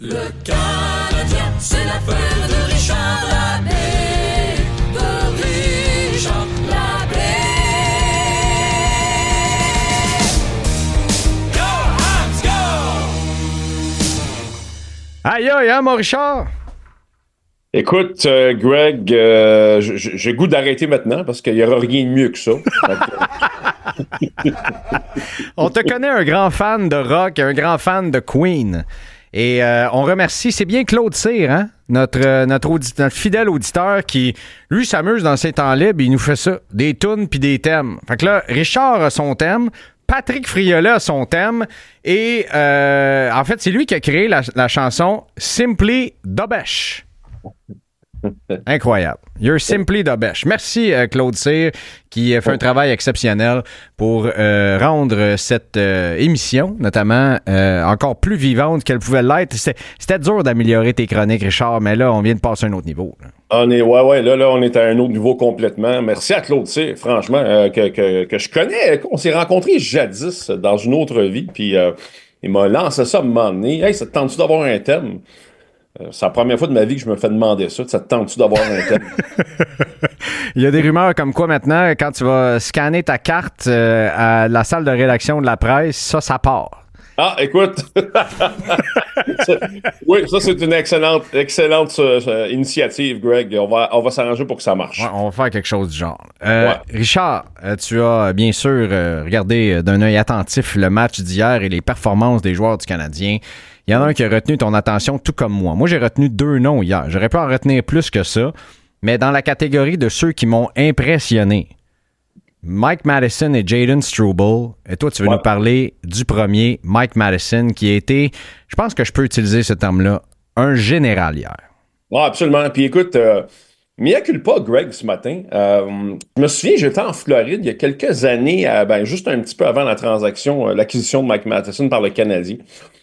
Le Canadien, c'est l'affaire de Richard Labbé, de Richard Labbé. Go, Habs, go! Aïe, aïe, hein, mon Richard? Écoute, Greg, j'ai goût d'arrêter maintenant parce qu'il n'y aura rien de mieux que ça. On te connaît un grand fan de rock, un grand fan de Queen. Et on remercie, c'est bien Claude Cyr, hein? Notre fidèle auditeur qui, lui, s'amuse dans ses temps libres, il nous fait ça, des tunes puis des thèmes. Fait que là, Richard a son thème, Patrick Friolet a son thème, et en fait, c'est lui qui a créé la chanson Simply Dobesh. Incroyable. You're simply the best. Merci Claude Cyr qui fait un travail exceptionnel pour rendre cette émission, notamment encore plus vivante qu'elle pouvait l'être. C'était dur d'améliorer tes chroniques, Richard, mais là, on vient de passer à un autre niveau. Là. Là, on est à un autre niveau complètement. Merci à Claude Cyr, franchement, que je connais. On s'est rencontrés jadis dans une autre vie, puis il m'a lancé ça à un moment donné. Hey, ça te tente-tu d'avoir un thème? C'est la première fois de ma vie que je me fais demander ça. Ça te tente-tu d'avoir un thème? Il y a des rumeurs comme quoi maintenant, quand tu vas scanner ta carte à la salle de rédaction de la presse, ça part. Ah, écoute! Oui, ça, c'est une excellente initiative, Greg. On va s'arranger pour que ça marche. Ouais, on va faire quelque chose du genre. Richard, tu as bien sûr regardé d'un œil attentif le match d'hier et les performances des joueurs du Canadien. Il y en a un qui a retenu ton attention, tout comme moi. Moi, j'ai retenu 2 noms hier. J'aurais pu en retenir plus que ça, mais dans la catégorie de ceux qui m'ont impressionné, Mike Matheson et Jayden Struble. Et toi, tu veux nous parler du premier, Mike Matheson, qui a été, je pense que je peux utiliser ce terme-là, un général hier. Oui, absolument. Puis écoute, mea culpa, Greg, ce matin. Je me souviens, j'étais en Floride il y a quelques années, juste un petit peu avant la transaction, l'acquisition de Mike Matheson par le Canadien.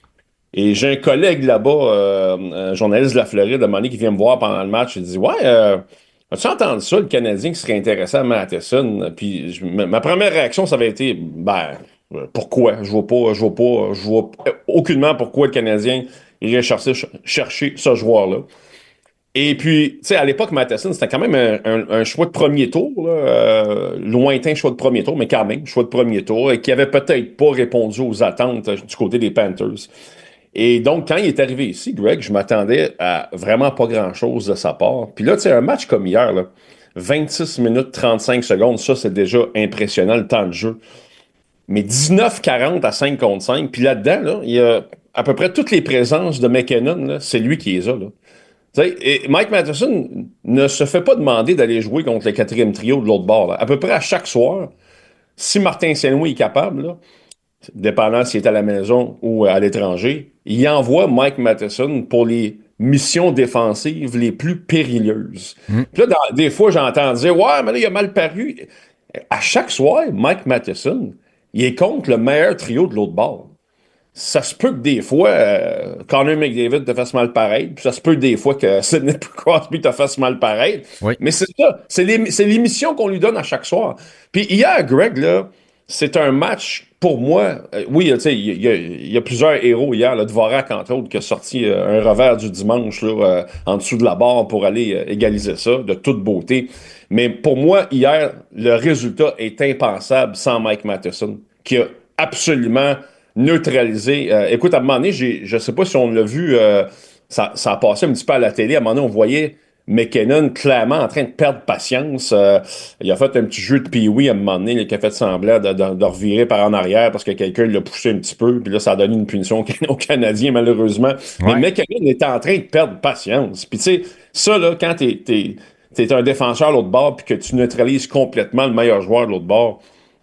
Et j'ai un collègue là-bas, un journaliste de la Floride, à un moment donné, qui vient me voir pendant le match. Il dit as-tu entendu ça, le Canadien qui serait intéressé à Matheson? Puis ma première réaction, ça avait été pourquoi? Je vois aucunement pourquoi le Canadien irait chercher ce joueur-là. Et puis, tu sais, à l'époque, Matheson, c'était quand même un choix de premier tour, lointain choix de premier tour, mais quand même, choix de premier tour, et qui avait peut-être pas répondu aux attentes du côté des Panthers. Et donc, quand il est arrivé ici, Greg, je m'attendais à vraiment pas grand-chose de sa part. Puis là, tu sais, un match comme hier, là, 26 minutes 35 secondes, ça, c'est déjà impressionnant, le temps de jeu. Mais 19-40 à 5 contre 5, puis là-dedans, là, il y a à peu près toutes les présences de McKinnon, là, c'est lui qui les a, là. Et Mike Matheson ne se fait pas demander d'aller jouer contre le 4e trio de l'autre bord. Là. À peu près à chaque soir, si Martin Saint-Louis est capable, là, dépendant s'il est à la maison ou à l'étranger, il envoie Mike Matheson pour les missions défensives les plus périlleuses. Puis là, des fois, j'entends dire « Ouais, mais là, il a mal paru. » À chaque soir, Mike Matheson, il est contre le meilleur trio de l'autre bord. Ça se peut que des fois, Connor McDavid te fasse mal pareil, puis ça se peut des fois que Sidney Crosby te fasse mal pareil. Oui. Mais c'est ça, c'est l'émission qu'on lui donne à chaque soir. Puis hier, Greg, là, c'est un match, pour moi, oui, tu sais, il y a plusieurs héros hier, là, Dvorak, entre autres, qui a sorti un revers du dimanche là, en dessous de la barre pour aller égaliser ça, de toute beauté. Mais pour moi, hier, le résultat est impensable sans Mike Matheson, qui a absolument neutralisé. Écoute, à un moment donné, je sais pas si on l'a vu, ça a passé un petit peu à la télé, à un moment donné, on voyait McKinnon clairement en train de perdre patience. Il a fait un petit jeu de pee-wee à un moment donné, qui a fait semblant de revirer par en arrière parce que quelqu'un l'a poussé un petit peu, puis là, ça a donné une punition aux Canadiens, malheureusement. Ouais. Mais McKinnon était en train de perdre patience. Puis tu sais, ça, là, quand t'es un défenseur à l'autre bord, puis que tu neutralises complètement le meilleur joueur de l'autre bord,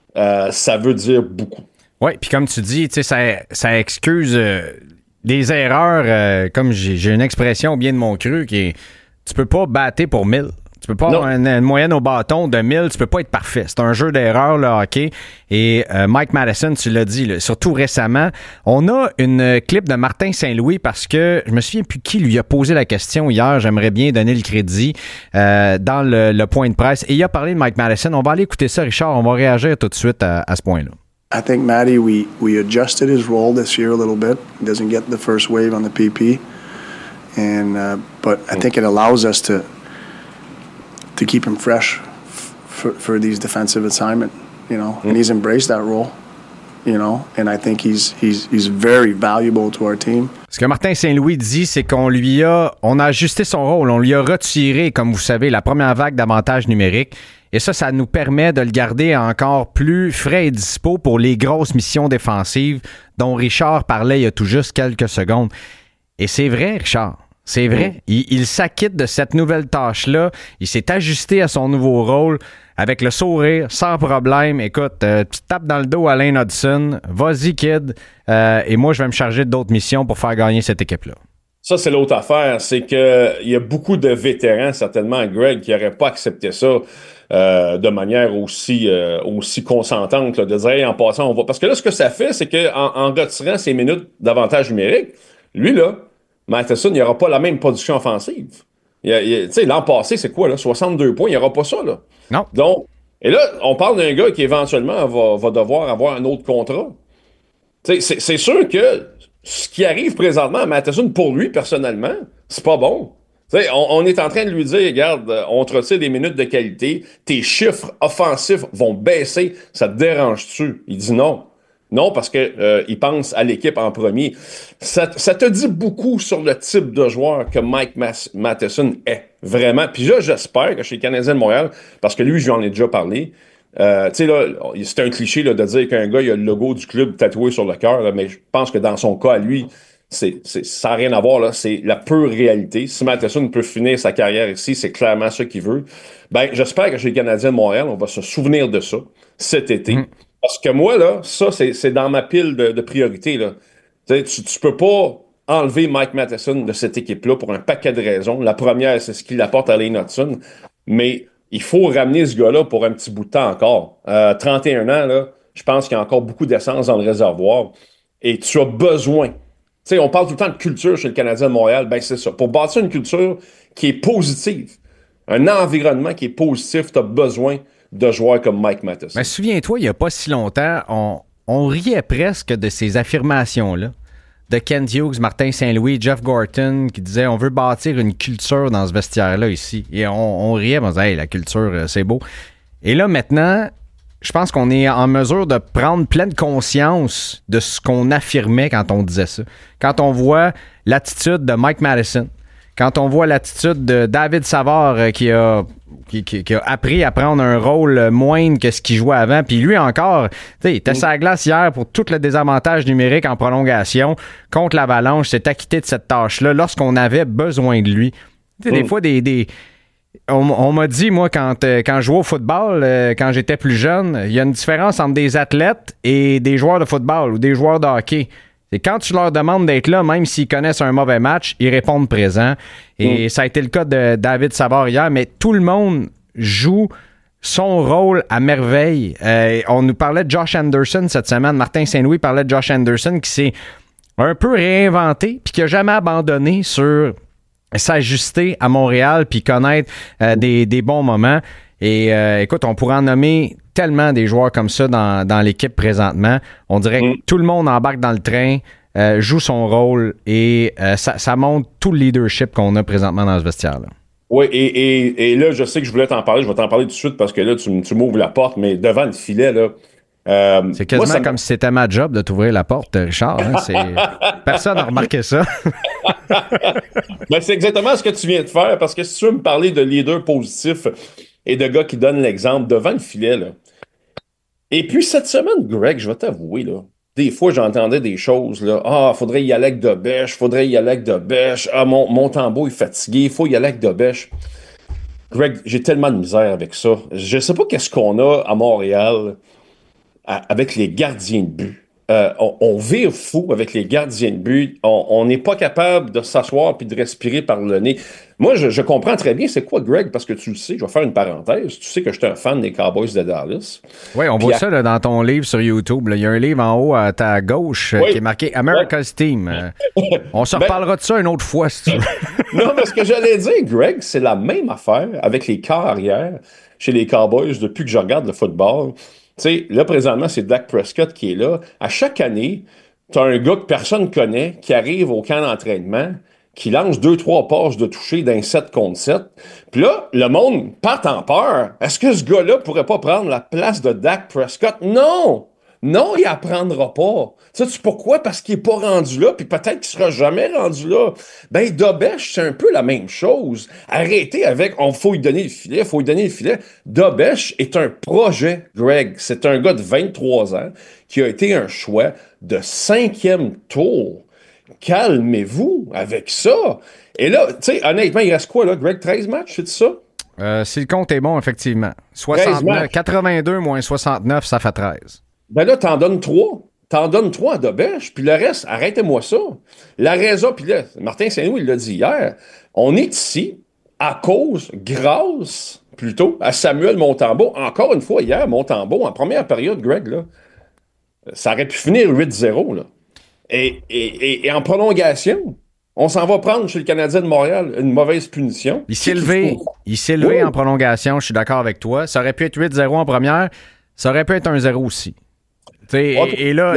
ça veut dire beaucoup. Oui, puis comme tu dis, tu sais, ça excuse des erreurs, comme j'ai une expression bien de mon cru qui est tu peux pas battre pour 1000. Tu peux pas avoir une moyenne au bâton de 1000, tu peux pas être parfait. C'est un jeu d'erreurs, le hockey. Et Mike Matheson, tu l'as dit, là, surtout récemment, on a une clip de Martin Saint-Louis parce que je me souviens plus qui lui a posé la question hier. J'aimerais bien donner le crédit dans le point de presse. Et il a parlé de Mike Matheson. On va aller écouter ça, Richard. On va réagir tout de suite à ce point-là. I think, Matty, we adjusted his role this year a little bit. He doesn't get the first wave on the PP. But I think it allows us to keep him fresh for these defensive assignment, and he's embraced that role. And I think he's very valuable to our team. Ce que Martin Saint-Louis dit, c'est qu'on a ajusté son rôle, on lui a retiré, comme vous savez, la première vague d'avantages numériques. Et ça nous permet de le garder encore plus frais et dispo pour les grosses missions défensives dont Richard parlait il y a tout juste quelques secondes. Et c'est vrai, Richard. C'est vrai. Il s'acquitte de cette nouvelle tâche-là. Il s'est ajusté à son nouveau rôle avec le sourire, sans problème. Écoute, tu tapes dans le dos à Lane Hudson. Vas-y, kid. Et moi, je vais me charger d'autres missions pour faire gagner cette équipe-là. Ça, c'est l'autre affaire. C'est qu'il y a beaucoup de vétérans, certainement, Greg, qui n'auraient pas accepté ça de manière aussi consentante, là, de dire, hey, en passant, on va... Parce que là, ce que ça fait, c'est qu'en retirant ses minutes d'avantage numérique, lui, là, Matheson, il n'y aura pas la même production offensive. Tu sais, l'an passé, c'est quoi, là? 62 points, il n'y aura pas ça, là. Non. Donc, et là, on parle d'un gars qui, éventuellement, va devoir avoir un autre contrat. Tu sais, c'est sûr que ce qui arrive présentement à Matheson, pour lui, personnellement, c'est pas bon. Tu sais, on est en train de lui dire, regarde, on te retire des minutes de qualité, tes chiffres offensifs vont baisser, ça te dérange-tu? Il dit non. Non, parce que il pense à l'équipe en premier. Ça te dit beaucoup sur le type de joueur que Mike Matheson est, vraiment. Puis là, j'espère que chez les Canadiens de Montréal, parce que lui, je lui en ai déjà parlé, tu sais, là, c'est un cliché là, de dire qu'un gars, il a le logo du club tatoué sur le cœur, mais je pense que dans son cas, à lui, ça n'a rien à voir, là. C'est la pure réalité. Si Matheson peut finir sa carrière ici, c'est clairement ce qu'il veut. Ben, j'espère que chez les Canadiens de Montréal, on va se souvenir de ça cet été. Parce que moi, là, ça, c'est dans ma pile de priorités, là. Tu peux pas enlever Mike Matheson de cette équipe-là pour un paquet de raisons. La première, c'est ce qu'il apporte à Lane Hudson. Mais il faut ramener ce gars-là pour un petit bout de temps encore. 31 ans, là, je pense qu'il y a encore beaucoup d'essence dans le réservoir. Et tu as besoin. Tu sais, on parle tout le temps de culture chez le Canadien de Montréal. Ben, c'est ça. Pour bâtir une culture qui est positive, un environnement qui est positif, tu as besoin de joueurs comme Mike Matheson. Mais souviens-toi, il n'y a pas si longtemps, on riait presque de ces affirmations-là. De Ken Hughes, Martin Saint-Louis, Jeff Gorton, qui disaient on veut bâtir une culture dans ce vestiaire-là ici. Et on riait, on disait hey, la culture, c'est beau. Et là, maintenant, je pense qu'on est en mesure de prendre pleine conscience de ce qu'on affirmait quand on disait ça. Quand on voit l'attitude de Mike Matheson, quand on voit l'attitude de David Savard qui a appris à prendre un rôle moindre que ce qu'il jouait avant, puis lui encore, il était sur la glace hier pour tout le désavantage numérique en prolongation contre l'Avalanche, s'est acquitté de cette tâche-là lorsqu'on avait besoin de lui. Des fois, on m'a dit, moi, quand je jouais au football, quand j'étais plus jeune, il y a une différence entre des athlètes et des joueurs de football ou des joueurs de hockey. Et quand tu leur demandes d'être là, même s'ils connaissent un mauvais match, ils répondent présent. Et ça a été le cas de David Savard hier, mais tout le monde joue son rôle à merveille. On nous parlait de Josh Anderson cette semaine. Martin Saint-Louis parlait de Josh Anderson qui s'est un peu réinventé puis qui n'a jamais abandonné sur s'ajuster à Montréal puis connaître des bons moments. Et écoute, on pourrait en nommer tellement des joueurs comme ça dans l'équipe présentement. On dirait que tout le monde embarque dans le train, joue son rôle et ça montre tout le leadership qu'on a présentement dans ce vestiaire-là. Oui, et là, je sais que je voulais t'en parler. Je vais t'en parler tout de suite parce que là, tu m'ouvres la porte, mais devant le filet, là... c'est quasiment comme si c'était ma job de t'ouvrir la porte, Richard. Hein? Personne n'a remarqué ça. Ben, c'est exactement ce que tu viens de faire parce que si tu veux me parler de leader positif et de gars qui donnent l'exemple devant le filet, là. Et puis cette semaine, Greg, je vais t'avouer, là, des fois, j'entendais des choses, là. Ah, faudrait y aller avec Dobèche, Ah, mon tambour est fatigué, il faut y aller avec Dobèche. Greg, j'ai tellement de misère avec ça. Je sais pas qu'est-ce qu'on a à Montréal avec les gardiens de but. On vire fou avec les gardiens de but. On n'est pas capable de s'asseoir puis de respirer par le nez. Moi, je comprends très bien c'est quoi, Greg, parce que tu le sais, je vais faire une parenthèse. Tu sais que je suis un fan des Cowboys de Dallas. Oui, on voit ça là, dans ton livre sur YouTube. Il y a un livre en haut à ta gauche qui est marqué America's Team. On se reparlera de ça une autre fois, si tu veux. Non, mais ce que j'allais dire, Greg, c'est la même affaire avec les quarts arrière chez les Cowboys depuis que je regarde le football. Tu sais, là, présentement, c'est Dak Prescott qui est là. À chaque année, tu as un gars que personne connaît qui arrive au camp d'entraînement, qui lance 2-3 passes de toucher d'un 7 contre 7. Puis là, le monde part en peur. Est-ce que ce gars-là pourrait pas prendre la place de Dak Prescott? Non! Non, il apprendra pas. Sais-tu pourquoi? Parce qu'il est pas rendu là, puis peut-être qu'il sera jamais rendu là. Ben, Dobèche, c'est un peu la même chose. Arrêtez avec, faut lui donner le filet, faut lui donner le filet. Dobèche est un projet, Greg. C'est un gars de 23 ans qui a été un choix de 5e tour. Calmez-vous avec ça. Et là, tu sais, honnêtement, il reste quoi, là, Greg? 13 matchs, c'est ça? Si le compte est bon, effectivement. 82 moins 69, ça fait 13. Ben là, t'en donnes 3. T'en donnes 3 à Dobèche, puis le reste, arrêtez-moi ça. La raison, puis là, Martin Saint-Louis, il l'a dit hier, on est ici grâce, plutôt, à Samuel Montembeault. Encore une fois, hier, Montembeault, en première période, Greg, là, ça aurait pu finir 8-0, là. Et en prolongation, on s'en va prendre chez le Canadien de Montréal une mauvaise punition. Il s'est levé en prolongation, je suis d'accord avec toi. Ça aurait pu être 8-0 en première, ça aurait pu être 1-0 aussi. Et là,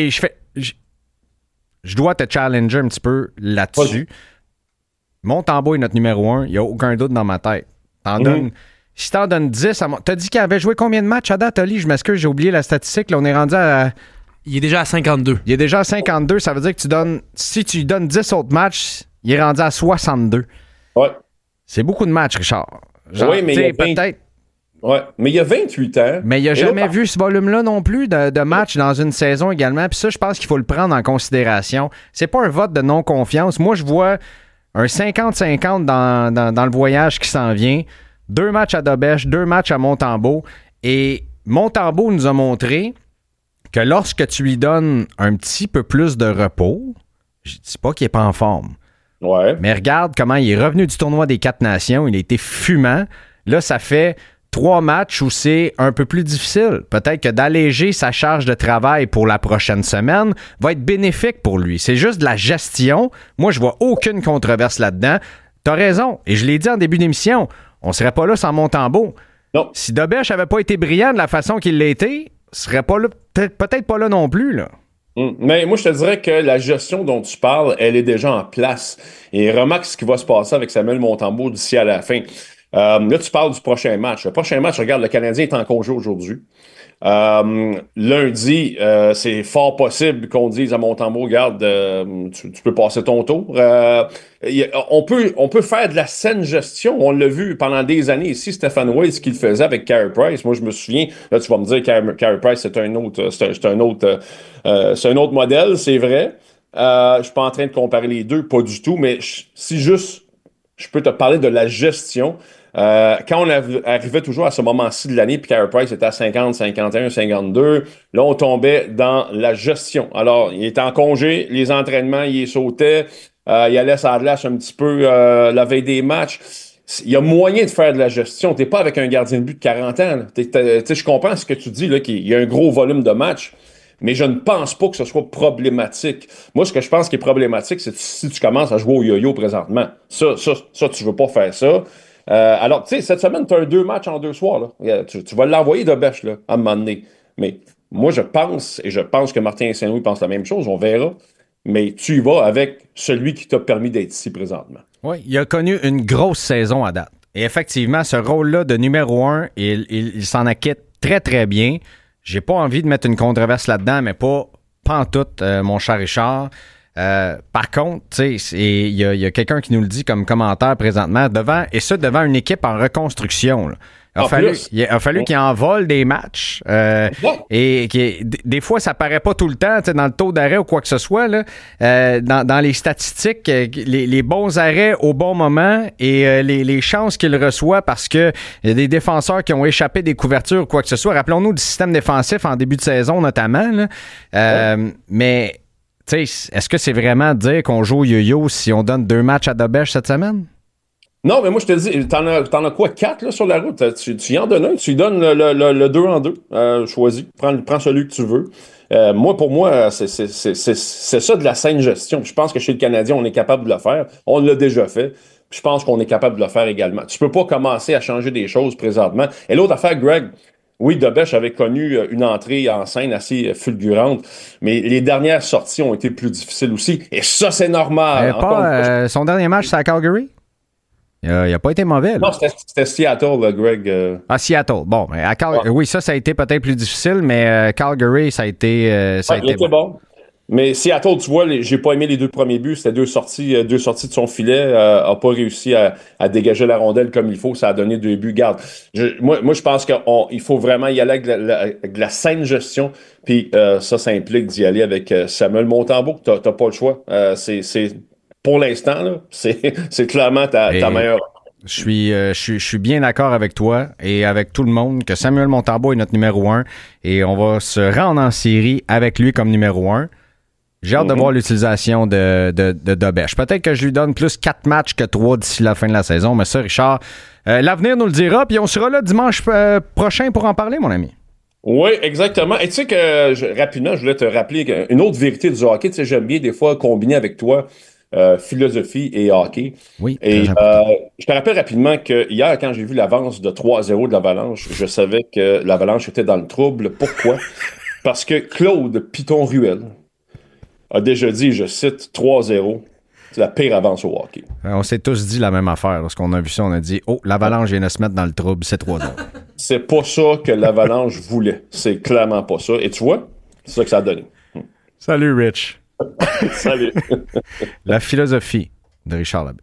je dois te challenger un petit peu là-dessus. Montembeault est notre numéro 1, il n'y a aucun doute dans ma tête. Si t'en donnes 10 à t'as dit qu'il avait joué combien de matchs à date, Oli? Je m'excuse, j'ai oublié la statistique. Là, on est rendu à... Il est déjà à 52. Il est déjà à 52, ça veut dire que si tu lui donnes 10 autres matchs, il est rendu à 62. Ouais. C'est beaucoup de matchs, Richard. Oui, mais peut-être... Ouais, mais il y a 28 ans. Mais il n'a jamais vu ce volume-là non plus de matchs dans une saison également. Puis ça, je pense qu'il faut le prendre en considération. C'est pas un vote de non-confiance. Moi, je vois un 50-50 dans le voyage qui s'en vient. 2 matchs à Dobèche, 2 matchs à Montembeault. Et Montembeault nous a montré que lorsque tu lui donnes un petit peu plus de repos, je dis pas qu'il n'est pas en forme. Ouais. Mais regarde comment il est revenu du tournoi des 4 nations. Il a été fumant. Là, ça fait 3 matchs où c'est un peu plus difficile. Peut-être que d'alléger sa charge de travail pour la prochaine semaine va être bénéfique pour lui. C'est juste de la gestion. Moi, je vois aucune controverse là-dedans. T'as raison. Et je l'ai dit en début d'émission, on serait pas là sans Montembeault. Non. Si Dobèche n'avait pas été brillant de la façon qu'il l'a été, serait pas là, peut-être pas là non plus, là. Mais moi, je te dirais que la gestion dont tu parles, elle est déjà en place. Et remarque ce qui va se passer avec Samuel Montembeault d'ici à la fin. Là, tu parles du prochain match. Le prochain match, regarde, le Canadien est en congé aujourd'hui. Lundi, c'est fort possible qu'on dise à Montembeault, regarde, tu peux passer ton tour. On peut faire de la saine gestion. On l'a vu pendant des années ici, Stephen Weiss, ce qu'il faisait avec Carey Price. Moi, je me souviens, là, tu vas me dire Carey Price, c'est un autre modèle, c'est vrai. Je suis pas en train de comparer les deux, pas du tout, mais si juste je peux te parler de la gestion. Quand on arrivait toujours à ce moment-ci de l'année, puis Carey Price était à 50, 51, 52, là, on tombait dans la gestion. Alors, il était en congé, les entraînements, il sautait, il allait sur la glace un petit peu la veille des matchs. Il y a moyen de faire de la gestion. T'es pas avec un gardien de but de 40 ans. Je comprends ce que tu dis, là, qu'il y a un gros volume de matchs, mais je ne pense pas que ce soit problématique. Moi, ce que je pense qui est problématique, c'est si tu commences à jouer au yo-yo présentement. Ça, tu veux pas faire ça. Alors, tu sais, cette semaine, tu as 2 matchs en 2 soirs. Là. Tu vas l'envoyer de bêche là, à un moment donné. Mais moi, je pense que Martin Saint-Louis pense la même chose, on verra. Mais tu y vas avec celui qui t'a permis d'être ici présentement. Oui, il a connu une grosse saison à date. Et effectivement, ce rôle-là de numéro 1, il s'en acquitte très, très bien. J'ai pas envie de mettre une controverse là-dedans, mais pas en tout, mon cher Richard. Par contre, tu sais, il y a quelqu'un qui nous le dit comme commentaire présentement, devant une équipe en reconstruction. Là. Il a fallu qu'il envole des matchs. Et des fois, ça paraît pas tout le temps, dans le taux d'arrêt ou quoi que ce soit. Là, dans les statistiques, les bons arrêts au bon moment et les chances qu'il reçoit parce que il y a des défenseurs qui ont échappé des couvertures ou quoi que ce soit. Rappelons-nous du système défensif en début de saison notamment. Là. Mais est-ce que c'est vraiment dire qu'on joue au yo-yo si on donne 2 matchs à Dobèche cette semaine? Non, mais moi, je te dis, t'en as quoi, 4 là, sur la route? Tu y en donnes un, tu lui donnes le 2 en 2. Choisis. Prends celui que tu veux. Pour moi, c'est ça de la saine gestion. Je pense que chez le Canadien, on est capable de le faire. On l'a déjà fait. Je pense qu'on est capable de le faire également. Tu peux pas commencer à changer des choses présentement. Et l'autre affaire, Greg, Oui, Dobèche avait connu une entrée en scène assez fulgurante, mais les dernières sorties ont été plus difficiles aussi. Et ça, c'est normal. Encore une fois, Son dernier match, c'est à Calgary? Il a pas été mauvais. Là. non, c'était Seattle, là, Greg. À Seattle. Bon, mais oui, ça a été peut-être plus difficile, mais Calgary, ça a été. Il était bon. Mais Seattle, tu vois, j'ai pas aimé les 2 premiers buts. C'était deux sorties de son filet. A pas réussi à dégager la rondelle comme il faut. Ça a donné 2 buts. Garde. Moi, je pense qu'il faut vraiment y aller avec la saine gestion. Puis ça implique d'y aller avec Samuel Montembeault. T'as pas le choix. Pour l'instant, là, c'est clairement ta meilleure. Je suis bien d'accord avec toi et avec tout le monde que Samuel Montembeault est notre numéro 1 et on va se rendre en série avec lui comme numéro 1. J'ai hâte de voir l'utilisation de Dobèche. Peut-être que je lui donne plus 4 matchs que 3 d'ici la fin de la saison, mais ça, Richard, l'avenir nous le dira, puis on sera là dimanche prochain pour en parler, mon ami. Oui, exactement. Et tu sais que, rapidement, je voulais te rappeler une autre vérité du hockey. Tu sais, j'aime bien des fois combiner avec toi philosophie et hockey. Oui. Et je te rappelle rapidement que hier, quand j'ai vu l'avance de 3-0 de l'Avalanche, je savais que l'Avalanche était dans le trouble. Pourquoi? Parce que Claude Piton-Ruel a déjà dit, je cite, 3-0, c'est la pire avance au hockey. On s'est tous dit la même affaire. Lorsqu'on a vu ça, on a dit, oh, l'Avalanche vient de se mettre dans le trouble, c'est 3-0. C'est pas ça que l'Avalanche voulait. C'est clairement pas ça. Et tu vois, c'est ça que ça a donné. Salut, Rich. Salut. La philosophie de Richard Labbé.